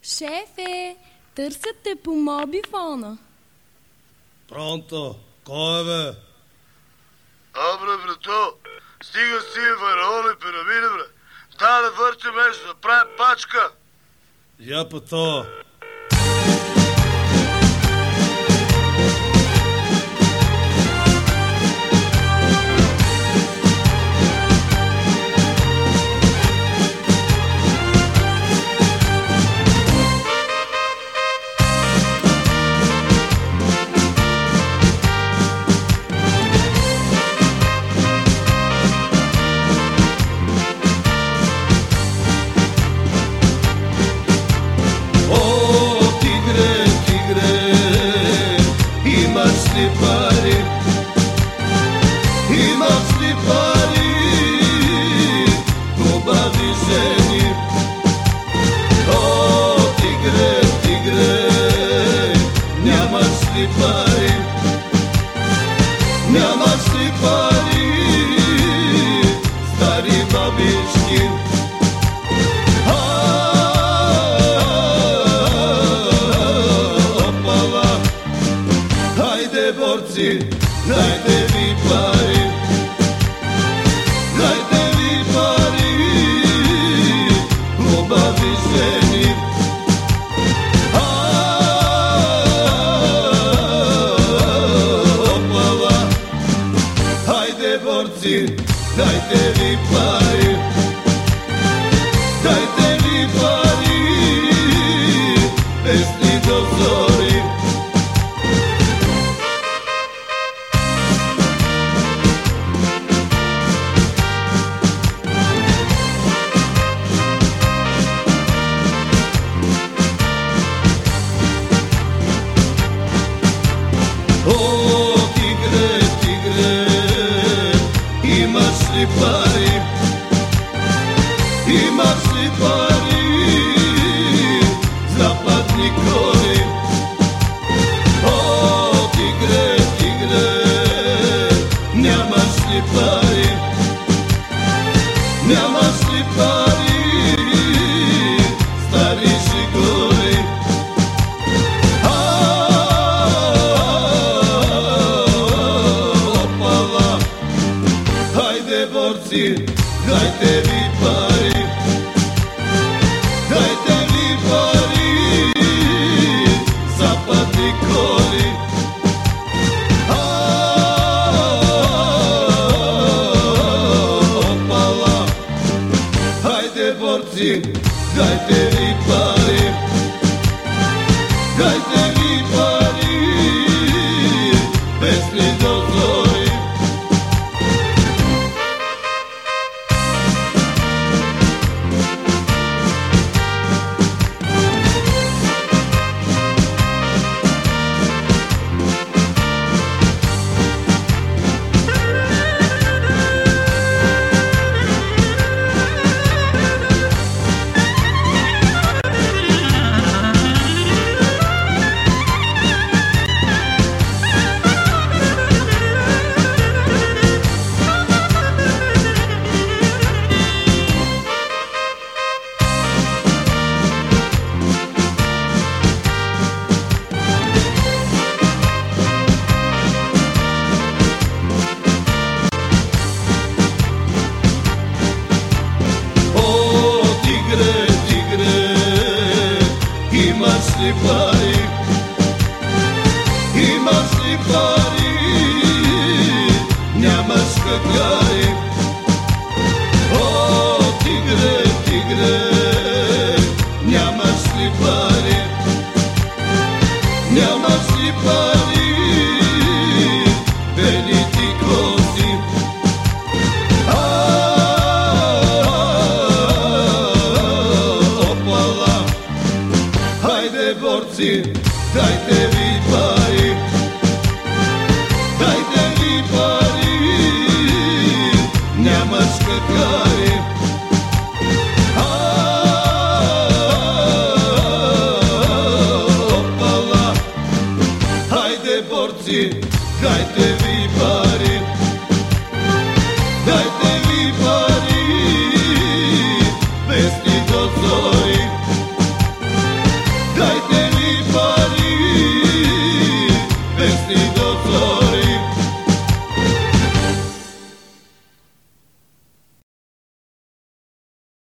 Шефе, търсят те по мобифона. Пронто, кой е бе? Абре, брато, стига с тия фараони пирамиди, бре. Дай да въртим нещо, да правим пачка. Я по то. Пари, имаш ли пари, хубави жени? О, тигре, тигре, нямаш ли пари? Нямаш ли пари, стари бабички? Dajte mi pari, dajte mi pari, ljubavi ženi. Opala, hajde borci, dajte mi pari, dajte mi pari, pesni do zori. Pari, imaš li pari, zapadni koli? O, tigre, tigre, nemaš li pari, nemaš li pari, stari žigoli? Opala, hajde borci, dajte mi pari, dajte mi pari, zapadni koli. Opala, hajde borci, dajte mi pari, dajte mi pari, pesni do zori. Imaš li pari, imaš li pari, njamaška gari? O, tigre, tigre, njamaš li pari, njamaš li pari, veliki kozi? Opala, hajde borci, dajte mi pari, dajte mi pari, njamaška gari? Opala, hajde borci, dajte mi pari, dajte mi pari, pesni do zori. pesni